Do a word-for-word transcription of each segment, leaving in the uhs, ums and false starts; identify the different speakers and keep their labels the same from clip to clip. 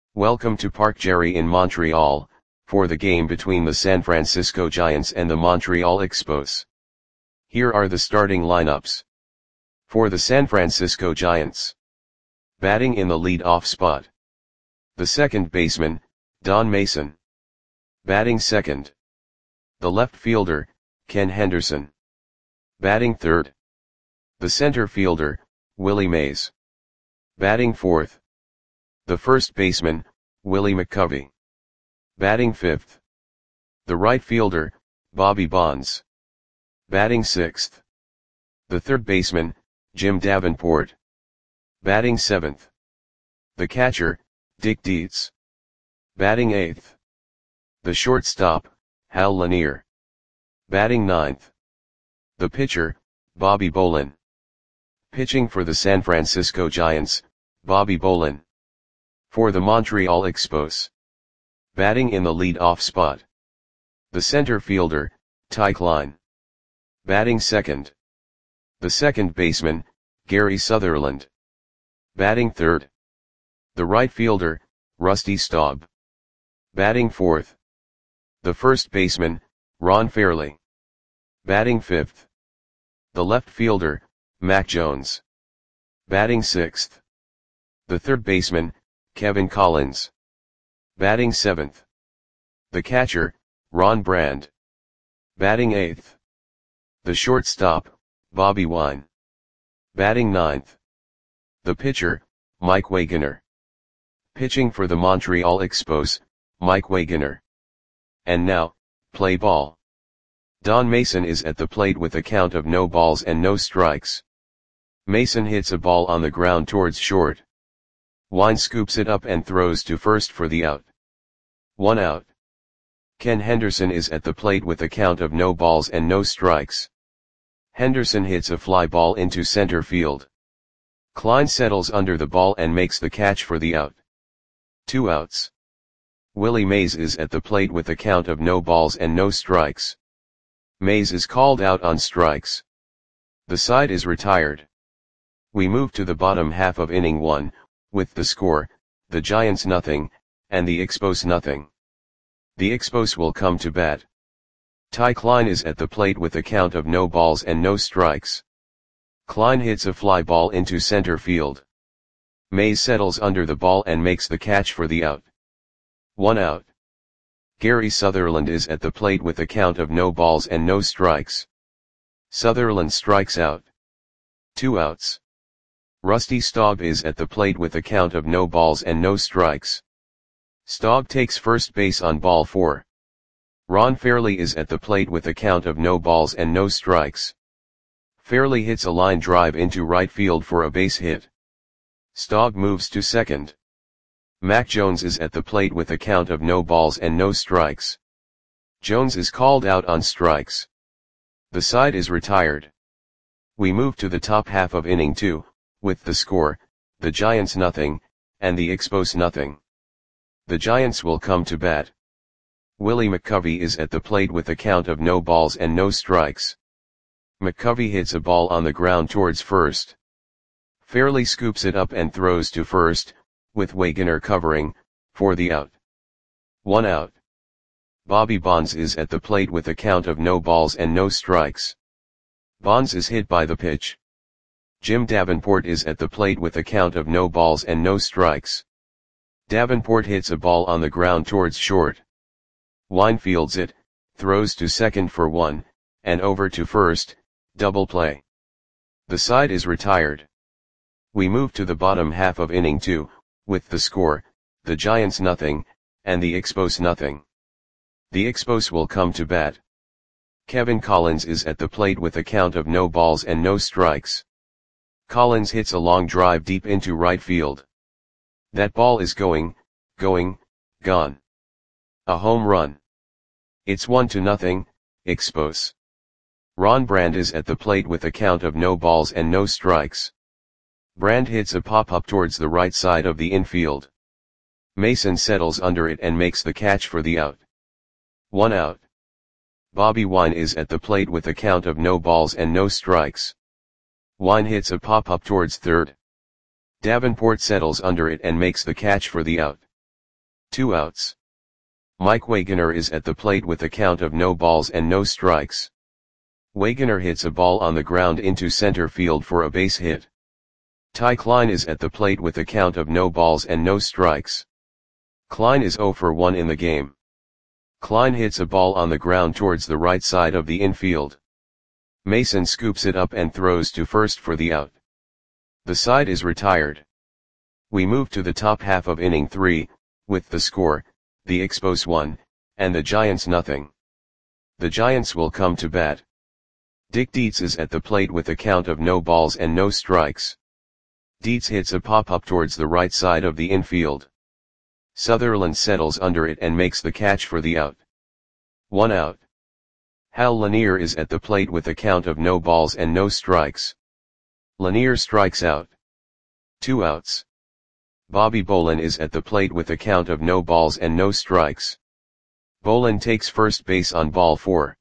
Speaker 1: Welcome to Parc Jerry in Montreal, for the game between the San Francisco Giants and the Montreal Expos. Here are the starting lineups. For the San Francisco Giants. Batting in the lead-off spot. The second baseman, Don Mason. Batting second. The left fielder, Ken Henderson. Batting third. The center fielder, Willie Mays. Batting fourth. The first baseman, Willie McCovey. Batting fifth. The right fielder, Bobby Bonds. Batting sixth. The third baseman, Jim Davenport. Batting seventh. The catcher, Dick Dietz. Batting eighth. The shortstop, Hal Lanier. Batting ninth. The pitcher, Bobby Bolin. Pitching for the San Francisco Giants, Bobby Bolin. For the Montreal Expos. Batting in the lead-off spot. The center fielder, Ty Klein. Batting second. The second baseman, Gary Sutherland. Batting third. The right fielder, Rusty Staub. Batting fourth. The first baseman, Ron Fairly. Batting fifth. The left fielder, Mac Jones. Batting sixth. The third baseman, Kevin Collins. Batting seventh. The catcher, Ron Brand. Batting eighth. The shortstop, Bobby Wine. Batting ninth. The pitcher, Mike Wagoner. Pitching for the Montreal Expos, Mike Wagoner. And now, play ball. Don Mason is at the plate with a count of no balls and no strikes. Mason hits a ball on the ground towards short. Wine scoops it up and throws to first for the out. One out. Ken Henderson is at the plate with a count of no balls and no strikes. Henderson hits a fly ball into center field. Klein settles under the ball and makes the catch for the out. Two outs. Willie Mays is at the plate with a count of no balls and no strikes. Mays is called out on strikes. The side is retired. We move to the bottom half of inning one, with the score, the Giants nothing, and the Expos nothing. The Expos will come to bat. Ty Klein is at the plate with a count of no balls and no strikes. Klein hits a fly ball into center field. Mays settles under the ball and makes the catch for the out. One out. Gary Sutherland is at the plate with a count of no balls and no strikes. Sutherland strikes out. Two outs. Rusty Staub is at the plate with a count of no balls and no strikes. Staub takes first base on ball four. Ron Fairly is at the plate with a count of no balls and no strikes. Fairly hits a line drive into right field for a base hit. Staub moves to second. Mac Jones is at the plate with a count of no balls and no strikes. Jones is called out on strikes. The side is retired. We move to the top half of inning two, with the score, the Giants nothing, and the Expos nothing. The Giants will come to bat. Willie McCovey is at the plate with a count of no balls and no strikes. McCovey hits a ball on the ground towards first. Fairly scoops it up and throws to first, with Wagoner covering, for the out. One out. Bobby Bonds is at the plate with a count of no balls and no strikes. Bonds is hit by the pitch. Jim Davenport is at the plate with a count of no balls and no strikes. Davenport hits a ball on the ground towards short. Wine fields it, throws to second for one, and over to first, double play. The side is retired. We move to the bottom half of inning two, with the score, the Giants nothing, and the Expos nothing. The Expos will come to bat. Kevin Collins is at the plate with a count of no balls and no strikes. Collins hits a long drive deep into right field. That ball is going, going, gone. A home run. It's one to nothing, Expos. Ron Brand is at the plate with a count of no balls and no strikes. Brand hits a pop-up towards the right side of the infield. Mason settles under it and makes the catch for the out. One out. Bobby Wine is at the plate with a count of no balls and no strikes. Wine hits a pop-up towards third. Davenport settles under it and makes the catch for the out. Two outs. Mike Wagoner is at the plate with a count of no balls and no strikes. Wagoner hits a ball on the ground into center field for a base hit. Ty Klein is at the plate with a count of no balls and no strikes. Klein is zero for one in the game. Klein hits a ball on the ground towards the right side of the infield. Mason scoops it up and throws to first for the out. The side is retired. We move to the top half of inning three, with the score, the Expos one, and the Giants nothing. The Giants will come to bat. Dick Dietz is at the plate with a count of no balls and no strikes. Dietz hits a pop-up towards the right side of the infield. Sutherland settles under it and makes the catch for the out. One out. Hal Lanier is at the plate with a count of no balls and no strikes. Lanier strikes out. Two outs. Bobby Bolin is at the plate with a count of no balls and no strikes. Bolin takes first base on ball four.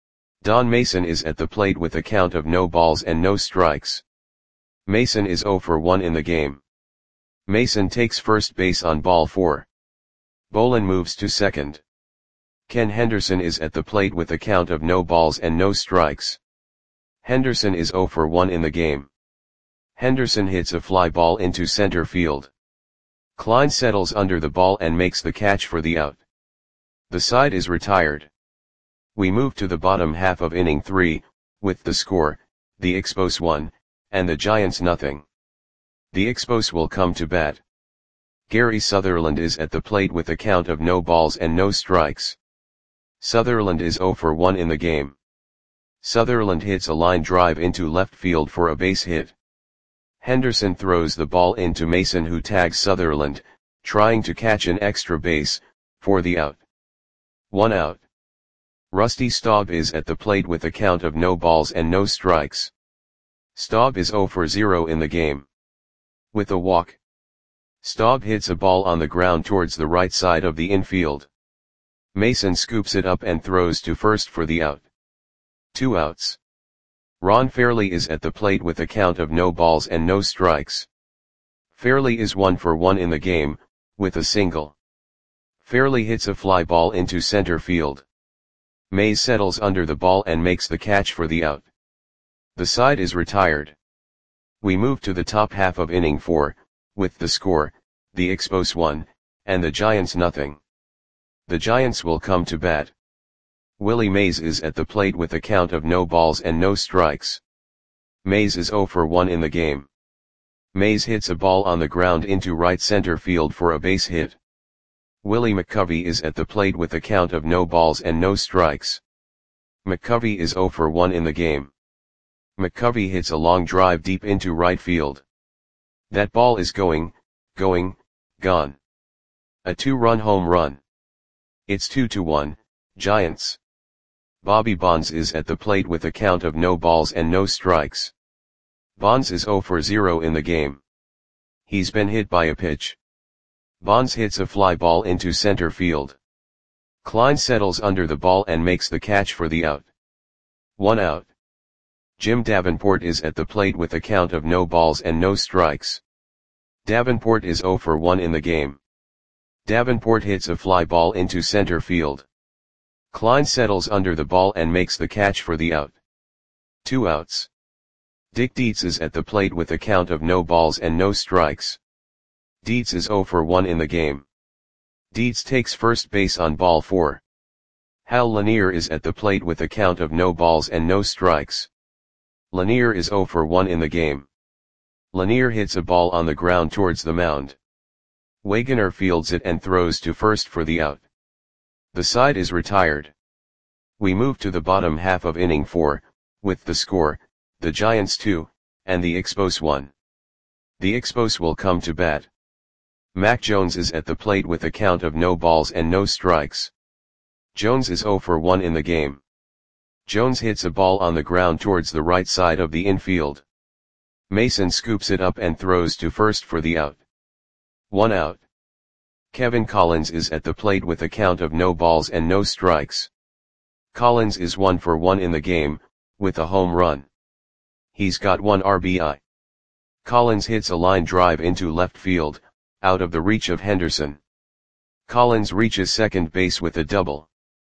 Speaker 1: Don Mason is at the plate with a count of no balls and no strikes. Mason is zero for one in the game. Mason takes first base on ball four. Bolin moves to second. Ken Henderson is at the plate with a count of no balls and no strikes. Henderson is zero for one in the game. Henderson hits a fly ball into center field. Klein settles under the ball and makes the catch for the out. The side is retired. We move to the bottom half of inning three, with the score, the Expos one, and the Giants nothing. The Expos will come to bat. Gary Sutherland is at the plate with a count of no balls and no strikes. Sutherland is zero for one in the game. Sutherland hits a line drive into left field for a base hit. Henderson throws the ball into Mason, who tags Sutherland, trying to catch an extra base, for the out. One out. Rusty Staub is at the plate with a count of no balls and no strikes. Staub is zero for zero in the game. With a walk. Staub hits a ball on the ground towards the right side of the infield. Mason scoops it up and throws to first for the out. Two outs. Ron Fairley is at the plate with a count of no balls and no strikes. Fairley is one for one in the game, with a single. Fairley hits a fly ball into center field. Mays settles under the ball and makes the catch for the out. The side is retired. We move to the top half of inning four, with the score, the Expos one, and the Giants nothing. The Giants will come to bat. Willie Mays is at the plate with a count of no balls and no strikes. Mays is zero for one in the game. Mays hits a ball on the ground into right center field for a base hit. Willie McCovey is at the plate with a count of no balls and no strikes. McCovey is zero for one in the game. McCovey hits a long drive deep into right field. That ball is going, going, gone. A two-run home run. It's two to one, Giants. Bobby Bonds is at the plate with a count of no balls and no strikes. Bonds is zero for zero in the game. He's been hit by a pitch. Bonds hits a fly ball into center field. Klein settles under the ball and makes the catch for the out. One out. Jim Davenport is at the plate with a count of no balls and no strikes. Davenport is zero for one in the game. Davenport hits a fly ball into center field. Klein settles under the ball and makes the catch for the out. Two outs. Dick Dietz is at the plate with a count of no balls and no strikes. Dietz is zero for one in the game. Dietz takes first base on ball four. Hal Lanier is at the plate with a count of no balls and no strikes. Lanier is zero for one in the game. Lanier hits a ball on the ground towards the mound. Wagoner fields it and throws to first for the out. The side is retired. We move to the bottom half of inning four, with the score, the Giants two, and the Expos one. The Expos will come to bat. Mac Jones is at the plate with a count of no balls and no strikes. Jones is zero for one in the game. Jones hits a ball on the ground towards the right side of the infield. Mason scoops it up and throws to first for the out. One out. Kevin Collins is at the plate with a count of no balls and no strikes. Collins is one for one in the game, with a home run. He's got one R B I. Collins hits a line drive into left field, out of the reach of Henderson. Collins reaches second base with a double.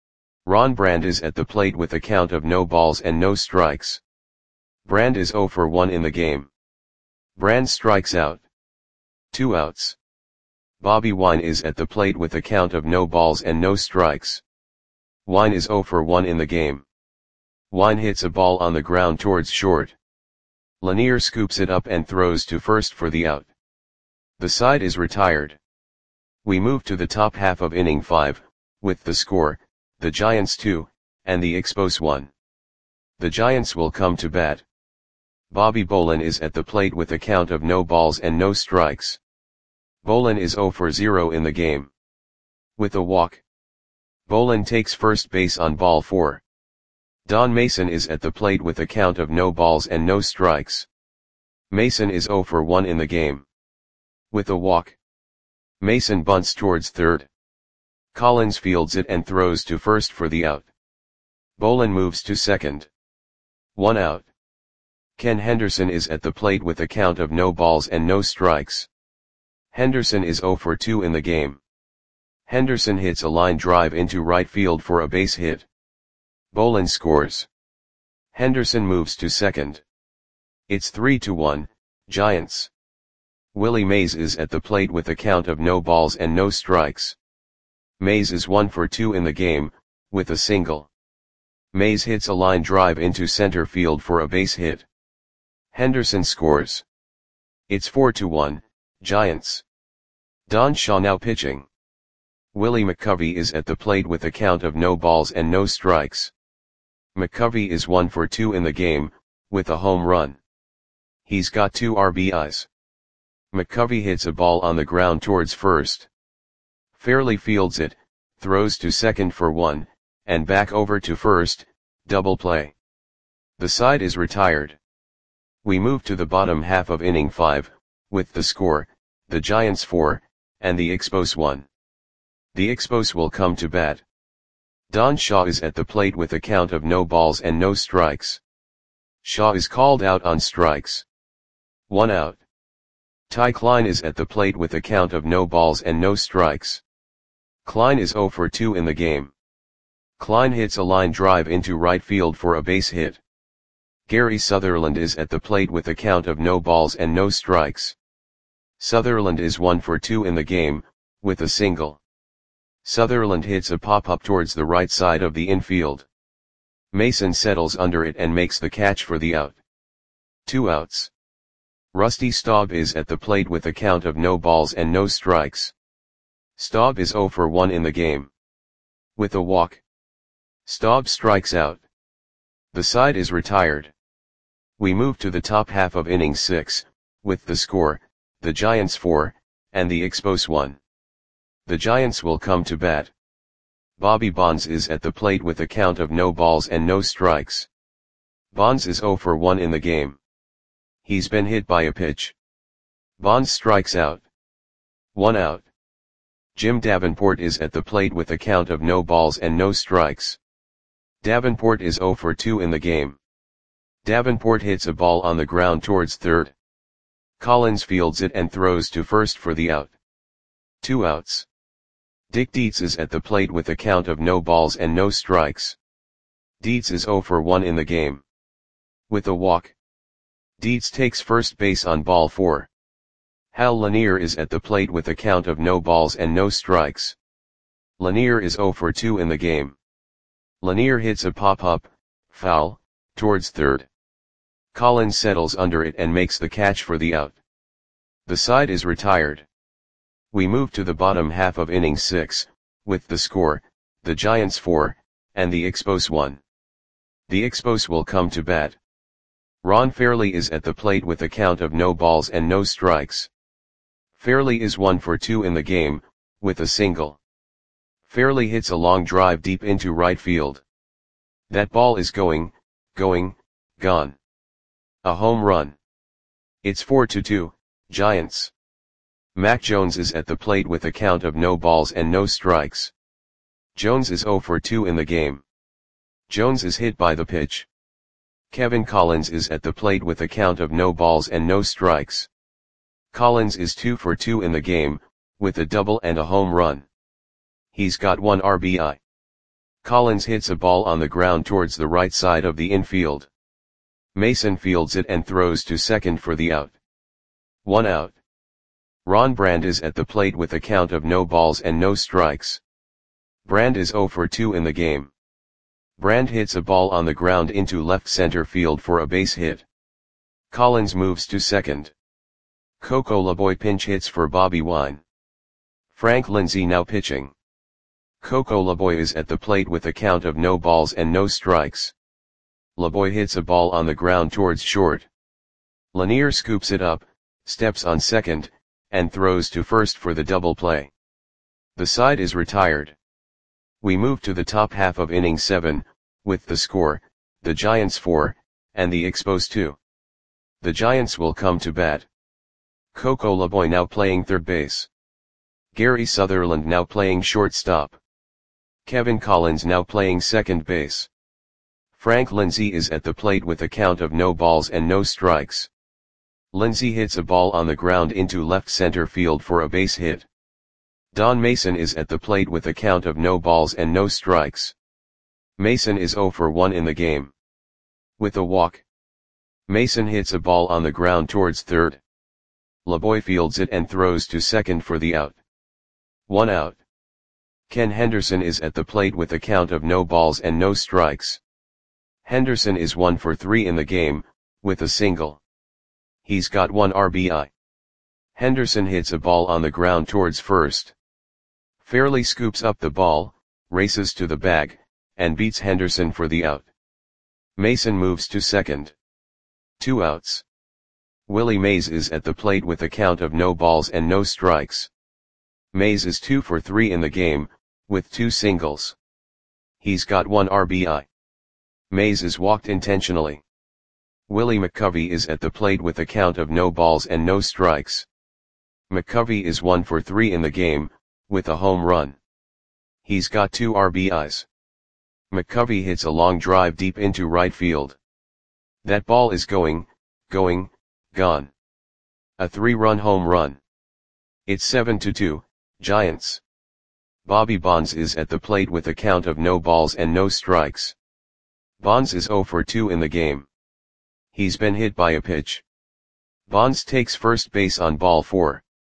Speaker 1: Ron Brand is at the plate with a count of no balls and no strikes. Brand is zero for one in the game. Brand strikes out. Two outs. Bobby Wine is at the plate with a count of no balls and no strikes. Wine is zero for one in the game. Wine hits a ball on the ground towards short. Lanier scoops it up and throws to first for the out. The side is retired. We move to the top half of inning five, with the score, the Giants two, and the Expos one. The Giants will come to bat. Bobby Bolin is at the plate with a count of no balls and no strikes. Bolin is zero for zero in the game. With a walk. Bolin takes first base on ball four. Don Mason is at the plate with a count of no balls and no strikes. Mason is zero for one in the game. With a walk. Mason bunts towards third. Collins fields it and throws to first for the out. Bolin moves to second. One out. Ken Henderson is at the plate with a count of no balls and no strikes. Henderson is zero for two in the game. Henderson hits a line drive into right field for a base hit. Bolin scores. Henderson moves to second. It's three to one, Giants. Willie Mays is at the plate with a count of no balls and no strikes. Mays is one for two in the game, with a single. Mays hits a line drive into center field for a base hit. Henderson scores. It's four to one, Giants. Don Shaw now pitching. Willie McCovey is at the plate with a count of no balls and no strikes. McCovey is one for two in the game, with a home run. He's got two R B Is. McCovey hits a ball on the ground towards first. Fairley fields it, throws to second for one, and back over to first, double play. The side is retired. We move to the bottom half of inning five, with the score, the Giants four, and the Expos one. The Expos will come to bat. Don Shaw is at the plate with a count of no balls and no strikes. Shaw is called out on strikes. One out. Ty Klein is at the plate with a count of no balls and no strikes. Klein is zero for two in the game. Klein hits a line drive into right field for a base hit. Gary Sutherland is at the plate with a count of no balls and no strikes. Sutherland is one for two in the game, with a single. Sutherland hits a pop-up towards the right side of the infield. Mason settles under it and makes the catch for the out. Two outs. Rusty Staub is at the plate with a count of no balls and no strikes. Staub is zero for one in the game. With a walk. Staub strikes out. The side is retired. We move to the top half of inning six, with the score, the Giants four, and the Expos one. The Giants will come to bat. Bobby Bonds is at the plate with a count of no balls and no strikes. Bonds is zero for one in the game. He's been hit by a pitch. Bonds strikes out. One out. Jim Davenport is at the plate with a count of no balls and no strikes. Davenport is zero for two in the game. Davenport hits a ball on the ground towards third. Collins fields it and throws to first for the out. Two outs. Dick Dietz is at the plate with a count of no balls and no strikes. Dietz is zero for one in the game. With a walk. Dietz takes first base on ball four. Hal Lanier is at the plate with a count of no balls and no strikes. Lanier is zero for two in the game. Lanier hits a pop-up, foul, towards third. Collins settles under it and makes the catch for the out. The side is retired. We move to the bottom half of inning six, with the score, the Giants four, and the Expos one. The Expos will come to bat. Ron Fairley is at the plate with a count of no balls and no strikes. Fairley is one for two in the game, with a single. Fairley hits a long drive deep into right field. That ball is going, going, gone. A home run. It's four to two, Giants. Mac Jones is at the plate with a count of no balls and no strikes. Jones is zero for two in the game. Jones is hit by the pitch. Kevin Collins is at the plate with a count of no balls and no strikes. Collins is two for two in the game, with a double and a home run. He's got one R B I. Collins hits a ball on the ground towards the right side of the infield. Mason fields it and throws to second for the out. One out. Ron Brand is at the plate with a count of no balls and no strikes. Brand is zero for two in the game. Brand hits a ball on the ground into left center field for a base hit. Collins moves to second. Coco LeBoy pinch hits for Bobby Wine. Frank Lindsay now pitching. Coco LeBoy is at the plate with a count of no balls and no strikes. LeBoy hits a ball on the ground towards short. Lanier scoops it up, steps on second, and throws to first for the double play. The side is retired. We move to the top half of inning seven, with the score, the Giants four, and the Expos two. The Giants will come to bat. Coco LeBoy now playing third base. Gary Sutherland now playing shortstop. Kevin Collins now playing second base. Frank Lindsay is at the plate with a count of no balls and no strikes. Lindsay hits a ball on the ground into left center field for a base hit. Don Mason is at the plate with a count of no balls and no strikes. Mason is zero for one in the game. With a walk. Mason hits a ball on the ground towards third. LeBoy fields it and throws to second for the out. One out. Ken Henderson is at the plate with a count of no balls and no strikes. Henderson is one for three in the game, with a single. He's got one R B I. Henderson hits a ball on the ground towards first. Fairley scoops up the ball, races to the bag, and beats Henderson for the out. Mason moves to second. Two outs. Willie Mays is at the plate with a count of no balls and no strikes. Mays is two for three in the game, with two singles. He's got one R B I. Mays is walked intentionally. Willie McCovey is at the plate with a count of no balls and no strikes. McCovey is one for three in the game, with a home run. He's got two R B Is. McCovey hits a long drive deep into right field. That ball is going, going, gone. A three-run home run. It's seven to two, Giants. Bobby Bonds is at the plate with a count of no balls and no strikes. Bonds is zero for two in the game. He's been hit by a pitch. Bonds takes first base on ball four.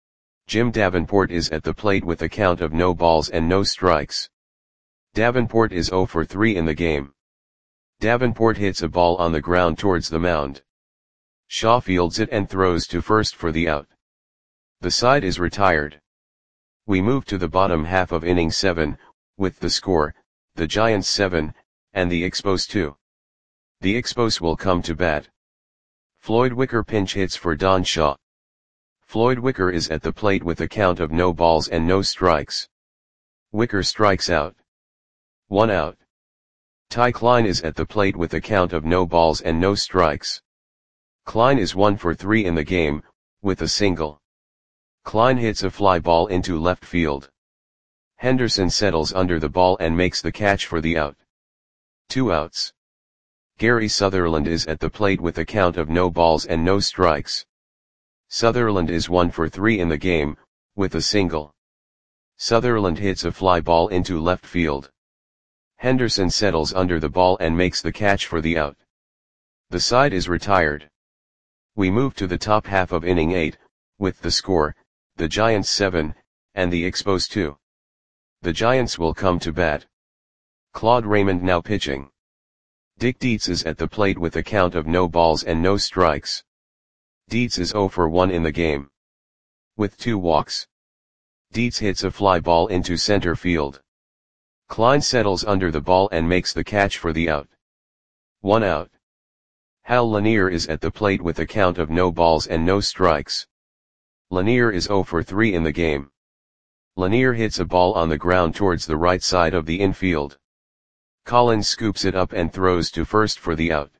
Speaker 1: Jim Davenport is at the plate with a count of no balls and no strikes. Davenport is zero for three in the game. Davenport hits a ball on the ground towards the mound. Shaw fields it and throws to first for the out. The side is retired. We move to the bottom half of inning seven, with the score, the Giants seven, and the Expos two. The Expos will come to bat. Floyd Wicker pinch hits for Don Shaw. Floyd Wicker is at the plate with a count of no balls and no strikes. Wicker strikes out. One out. Ty Klein is at the plate with a count of no balls and no strikes. Klein is one for three in the game, with a single. Klein hits a fly ball into left field. Henderson settles under the ball and makes the catch for the out. Two outs. Gary Sutherland is at the plate with a count of no balls and no strikes. Sutherland is one for three in the game, with a single. Sutherland hits a fly ball into left field. Henderson settles under the ball and makes the catch for the out. The side is retired. We move to the top half of inning eight, with the score, the Giants seven, and the Expos two. The Giants will come to bat. Claude Raymond now pitching. Dick Dietz is at the plate with a count of no balls and no strikes. Dietz is zero for one in the game. With two walks. Dietz hits a fly ball into center field. Klein settles under the ball and makes the catch for the out. One out. Hal Lanier is at the plate with a count of no balls and no strikes. Lanier is zero for three in the game. Lanier hits a ball on the ground towards the right side of the infield. Collins scoops it up and throws to first for the out.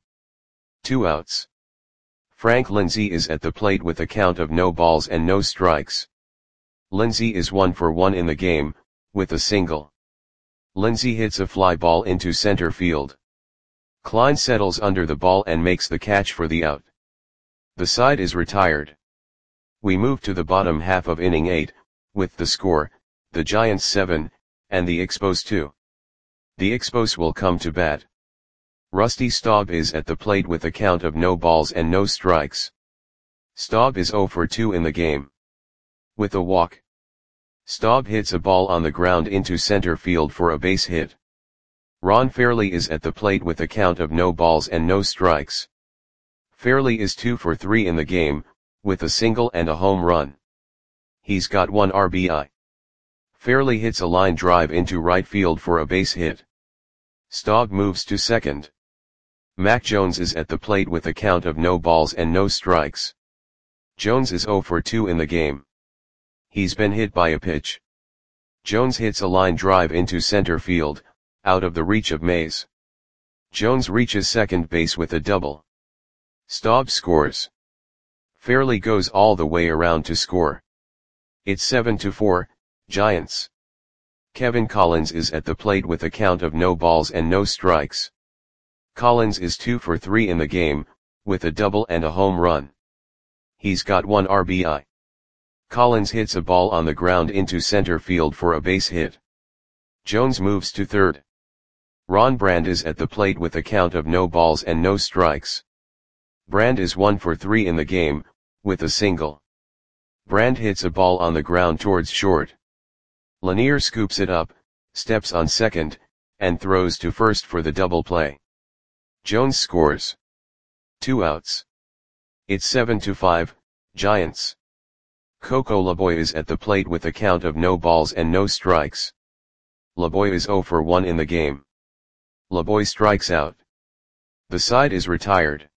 Speaker 1: Two outs. Frank Lindsay is at the plate with a count of no balls and no strikes. Lindsay is one for one in the game, with a single. Lindsay hits a fly ball into center field. Klein settles under the ball and makes the catch for the out. The side is retired. We move to the bottom half of inning eight, with the score, the Giants seven, and the Expos two. The Expos will come to bat. Rusty Staub is at the plate with a count of no balls and no strikes. Staub is zero for two in the game. With a walk. Staub hits a ball on the ground into center field for a base hit. Ron Fairly is at the plate with a count of no balls and no strikes. Fairly is two for three in the game, with a single and a home run. He's got one R B I. Fairly hits a line drive into right field for a base hit. Staub moves to second. Mac Jones is at the plate with a count of no balls and no strikes. Jones is zero for two in the game. He's been hit by a pitch. Jones hits a line drive into center field, out of the reach of Mays. Jones reaches second base with a double. Staub scores. Fairly goes all the way around to score. It's seven to four, Giants. Kevin Collins is at the plate with a count of no balls and no strikes. Collins is two for three in the game, with a double and a home run. He's got one R B I. Collins hits a ball on the ground into center field for a base hit. Jones moves to third. Ron Brand is at the plate with a count of no balls and no strikes. Brand is one for three in the game, with a single. Brand hits a ball on the ground towards short. Lanier scoops it up, steps on second, and throws to first for the double play. Jones scores. Two outs. It's seven to five, Giants. Coco Laboy is at the plate with a count of no balls and no strikes. Laboy is zero for one in the game. Laboy strikes out. The side is retired.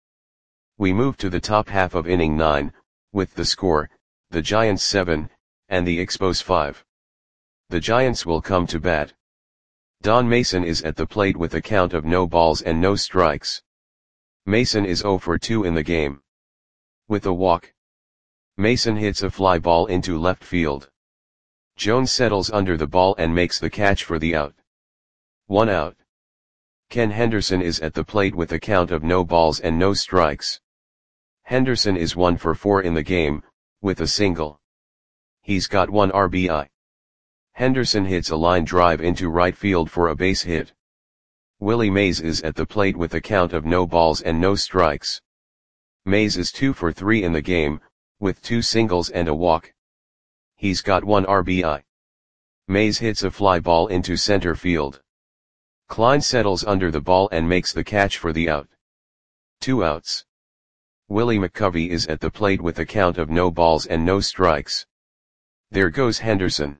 Speaker 1: We move to the top half of inning nine, with the score, the Giants seven, and the Expos five. The Giants will come to bat. Don Mason is at the plate with a count of no balls and no strikes. Mason is zero for two in the game. With a walk. Mason hits a fly ball into left field. Jones settles under the ball and makes the catch for the out. One out. Ken Henderson is at the plate with a count of no balls and no strikes. Henderson is one for four in the game, with a single. He's got one R B I. Henderson hits a line drive into right field for a base hit. Willie Mays is at the plate with a count of no balls and no strikes. Mays is two for three in the game, with two singles and a walk. He's got one R B I. Mays hits a fly ball into center field. Klein settles under the ball and makes the catch for the out. Two outs. Willie McCovey is at the plate with a count of no balls and no strikes. There goes Henderson.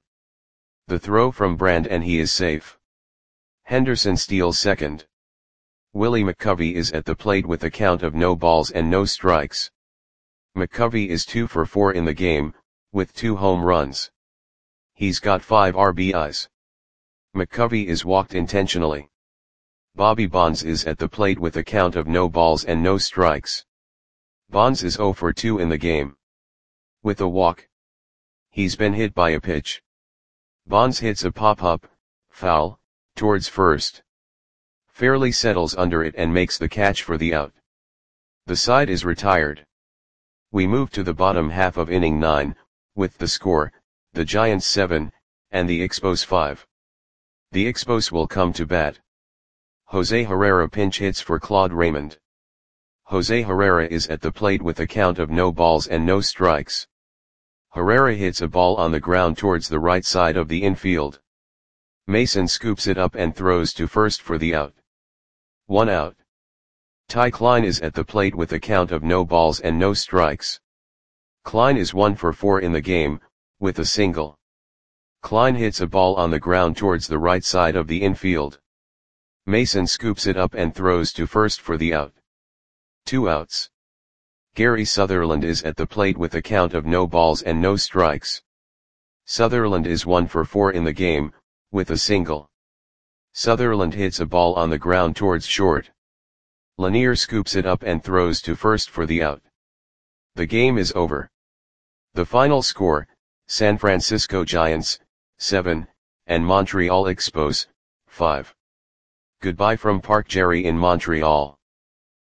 Speaker 1: The throw from Brand and he is safe. Henderson steals second. Willie McCovey is at the plate with a count of no balls and no strikes. McCovey is two for four in the game, with two home runs. He's got five R B Is. McCovey is walked intentionally. Bobby Bonds is at the plate with a count of no balls and no strikes. Bonds is zero for two in the game. With a walk. He's been hit by a pitch. Bonds hits a pop-up, foul, towards first. Fairly settles under it and makes the catch for the out. The side is retired. We move to the bottom half of inning nine, with the score, the Giants seven, and the Expos five. The Expos will come to bat. Jose Herrera pinch hits for Claude Raymond. Jose Herrera is at the plate with a count of no balls and no strikes. Herrera hits a ball on the ground towards the right side of the infield. Mason scoops it up and throws to first for the out. One out. Ty Klein is at the plate with a count of no balls and no strikes. Klein is one for four in the game, with a single. Klein hits a ball on the ground towards the right side of the infield. Mason scoops it up and throws to first for the out. Two outs. Gary Sutherland is at the plate with a count of no balls and no strikes. Sutherland is one for four in the game, with a single. Sutherland hits a ball on the ground towards short. Lanier scoops it up and throws to first for the out. The game is over. The final score, San Francisco Giants, seven, and Montreal Expos, five. Goodbye from Park Jerry in Montreal.